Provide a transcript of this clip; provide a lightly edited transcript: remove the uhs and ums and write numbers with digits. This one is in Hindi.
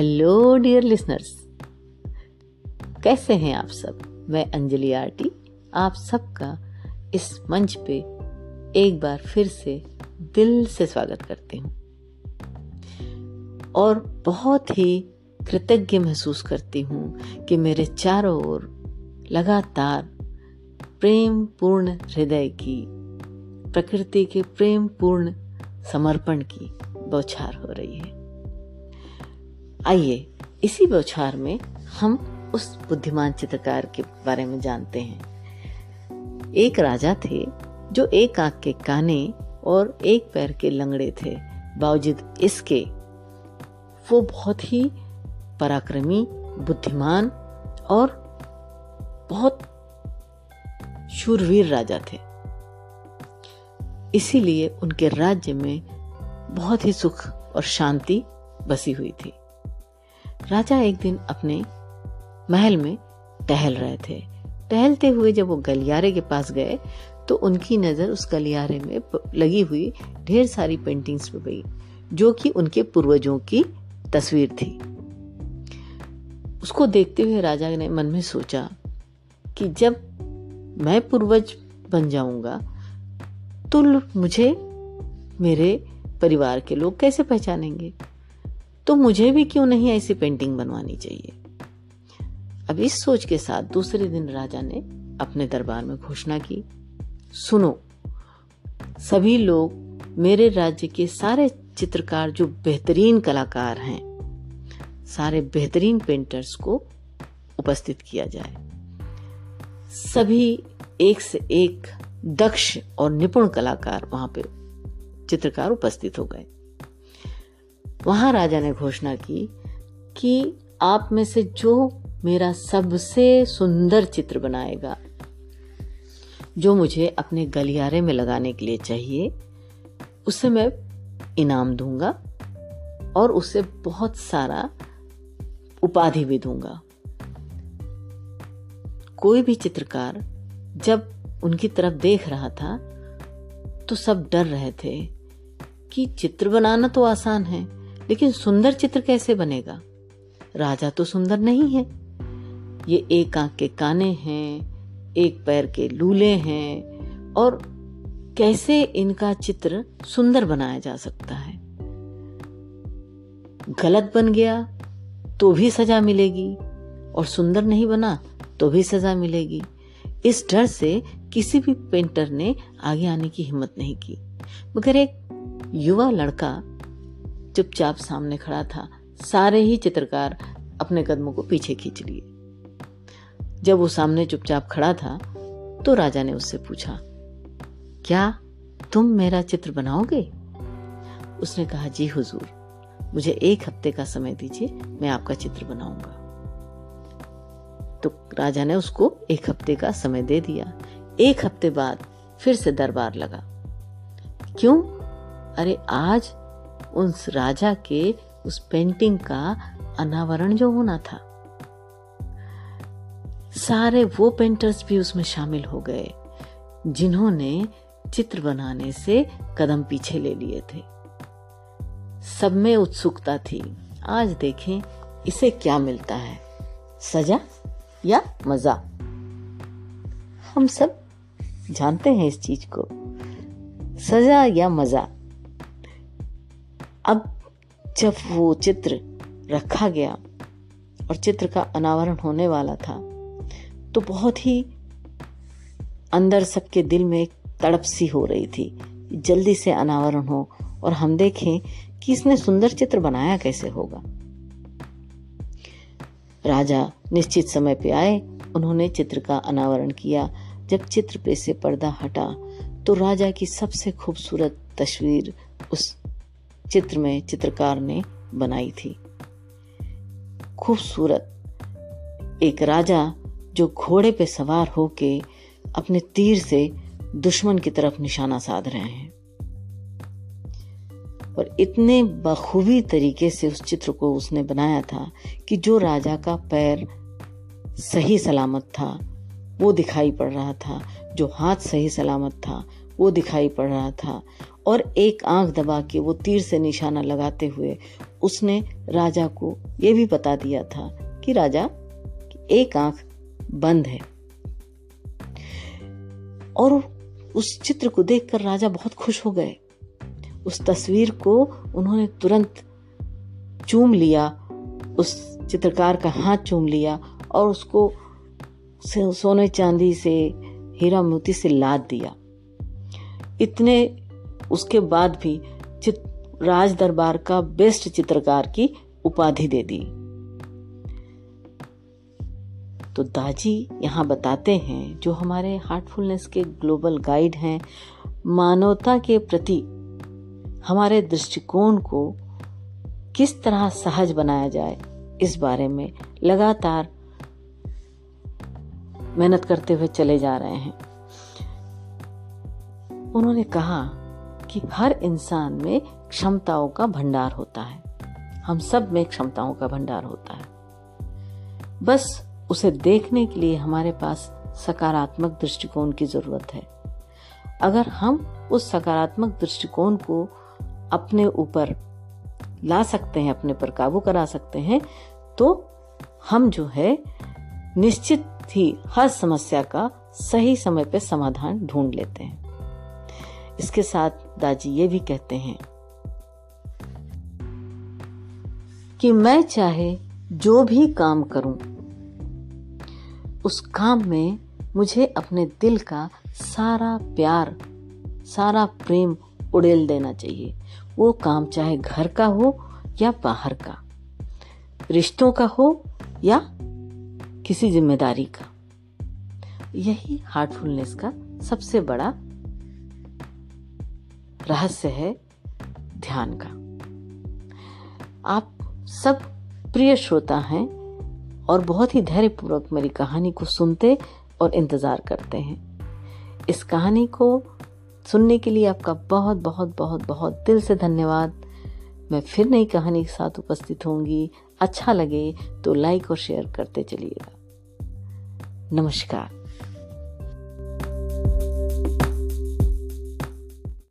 हेलो डियर लिसनर्स, कैसे हैं आप सब। मैं अंजलि आरटी आप सबका इस मंच पे एक बार फिर से दिल से स्वागत करती हूँ और बहुत ही कृतज्ञ महसूस करती हूँ कि मेरे चारों ओर लगातार प्रेम पूर्ण हृदय की, प्रकृति के प्रेम पूर्ण समर्पण की बौछार हो रही है। आइए इसी बौछार में हम उस बुद्धिमान चित्रकार के बारे में जानते हैं। एक राजा थे जो एक आंख के काने और एक पैर के लंगड़े थे। बावजूद इसके वो बहुत ही पराक्रमी, बुद्धिमान और बहुत शूरवीर राजा थे। इसीलिए उनके राज्य में बहुत ही सुख और शांति बसी हुई थी। राजा एक दिन अपने महल में टहल रहे थे। टहलते हुए जब वो गलियारे के पास गए तो उनकी नजर उस गलियारे में लगी हुई ढेर सारी पेंटिंग्स पे गई, जो कि उनके पूर्वजों की तस्वीर थी। उसको देखते हुए राजा ने मन में सोचा कि जब मैं पूर्वज बन जाऊंगा तो मुझे मेरे परिवार के लोग कैसे पहचानेंगे, तो मुझे भी क्यों नहीं ऐसी पेंटिंग बनवानी चाहिए। अब इस सोच के साथ दूसरे दिन राजा ने अपने दरबार में घोषणा की, सुनो सभी लोग, मेरे राज्य के सारे चित्रकार जो बेहतरीन कलाकार हैं, सारे बेहतरीन पेंटर्स को उपस्थित किया जाए। सभी एक से एक दक्ष और निपुण कलाकार वहां पे चित्रकार उपस्थित हो गए। वहां राजा ने घोषणा की कि आप में से जो मेरा सबसे सुंदर चित्र बनाएगा, जो मुझे अपने गलियारे में लगाने के लिए चाहिए, उसे मैं इनाम दूंगा और उसे बहुत सारा उपाधि भी दूंगा। कोई भी चित्रकार जब उनकी तरफ देख रहा था तो सब डर रहे थे कि चित्र बनाना तो आसान है, लेकिन सुंदर चित्र कैसे बनेगा। राजा तो सुंदर नहीं है, ये एक आंख के काने हैं, एक पैर के लूले हैं, और कैसे इनका चित्र सुंदर बनाया जा सकता है। गलत बन गया तो भी सजा मिलेगी और सुंदर नहीं बना तो भी सजा मिलेगी। इस डर से किसी भी पेंटर ने आगे आने की हिम्मत नहीं की, मगर एक युवा लड़का चुपचाप सामने खड़ा था। सारे ही चित्रकार अपने कदमों को पीछे खींच लिए। जब वो सामने चुपचाप खड़ा था तो राजा ने उससे पूछा, क्या तुम मेरा चित्र बनाओगे? उसने कहा, जी हुजूर, मुझे 1 हफ्ते का समय दीजिए, मैं आपका चित्र बनाऊंगा। तो राजा ने उसको 1 हफ्ते का समय दे दिया। 1 हफ्ते बाद फिर से दरबार लगा। क्यों? अरे आज उस राजा के उस पेंटिंग का अनावरण जो होना था। सारे वो पेंटर्स भी उसमें शामिल हो गए जिन्होंने चित्र बनाने से कदम पीछे ले लिए थे। सब में उत्सुकता थी, आज देखें इसे क्या मिलता है, सजा या मजा। हम सब जानते हैं इस चीज को, सजा या मजा। अब जब वो चित्र रखा गया और चित्र का अनावरण होने वाला था तो बहुत ही अंदर सबके दिल में एक तड़प सी हो रही थी, जल्दी से अनावरण हो और हम देखें कि इसने सुंदर चित्र बनाया कैसे होगा। राजा निश्चित समय पे आए, उन्होंने चित्र का अनावरण किया। जब चित्र पे से पर्दा हटा तो राजा की सबसे खूबसूरत तस्वीर उस चित्र में चित्रकार ने बनाई थी। खूबसूरत एक राजा जो घोड़े पे सवार होके अपने तीर से दुश्मन की तरफ निशाना साध रहे हैं, और इतने बखूबी तरीके से उस चित्र को उसने बनाया था कि जो राजा का पैर सही सलामत था वो दिखाई पड़ रहा था, जो हाथ सही सलामत था वो दिखाई पड़ रहा था, और एक आंख दबा के वो तीर से निशाना लगाते हुए उसने राजा को ये भी बता दिया था कि राजा एक आंख बंद है। और उस चित्र को देखकर राजा बहुत खुश हो गए। उस तस्वीर को उन्होंने तुरंत चूम लिया, उस चित्रकार का हाथ चूम लिया और उसको सोने चांदी से, हीरा मोती से लाद दिया। इतने उसके बाद भी राज दरबार का बेस्ट चित्रकार की उपाधि दे दी। तो दाजी यहाँ बताते हैं, जो हमारे हार्टफुलनेस के ग्लोबल गाइड हैं, मानवता के प्रति हमारे दृष्टिकोण को किस तरह सहज बनाया जाए, इस बारे में लगातार मेहनत करते हुए चले जा रहे हैं। उन्होंने कहा कि हर इंसान में क्षमताओं का भंडार होता है, हम सब में क्षमताओं का भंडार होता है, बस उसे देखने के लिए हमारे पास सकारात्मक दृष्टिकोण की जरूरत है। अगर हम उस सकारात्मक दृष्टिकोण को अपने ऊपर ला सकते हैं, अपने पर काबू करा सकते हैं, तो हम जो है निश्चित ही हर समस्या का सही समय पे समाधान ढूंढ लेते हैं। इसके साथ दाजी ये भी कहते हैं कि मैं चाहे जो भी काम करूं, उस काम में मुझे अपने दिल का सारा प्यार, सारा प्रेम उड़ेल देना चाहिए। वो काम चाहे घर का हो या बाहर का, रिश्तों का हो या किसी जिम्मेदारी का। यही हार्टफुलनेस का सबसे बड़ा रहस्य है, ध्यान का। आप सब प्रिय श्रोता हैं और बहुत ही धैर्यपूर्वक मेरी कहानी को सुनते और इंतजार करते हैं। इस कहानी को सुनने के लिए आपका बहुत बहुत बहुत बहुत दिल से धन्यवाद। मैं फिर नई कहानी के साथ उपस्थित होंगी। अच्छा लगे तो लाइक और शेयर करते चलिएगा। नमस्कार।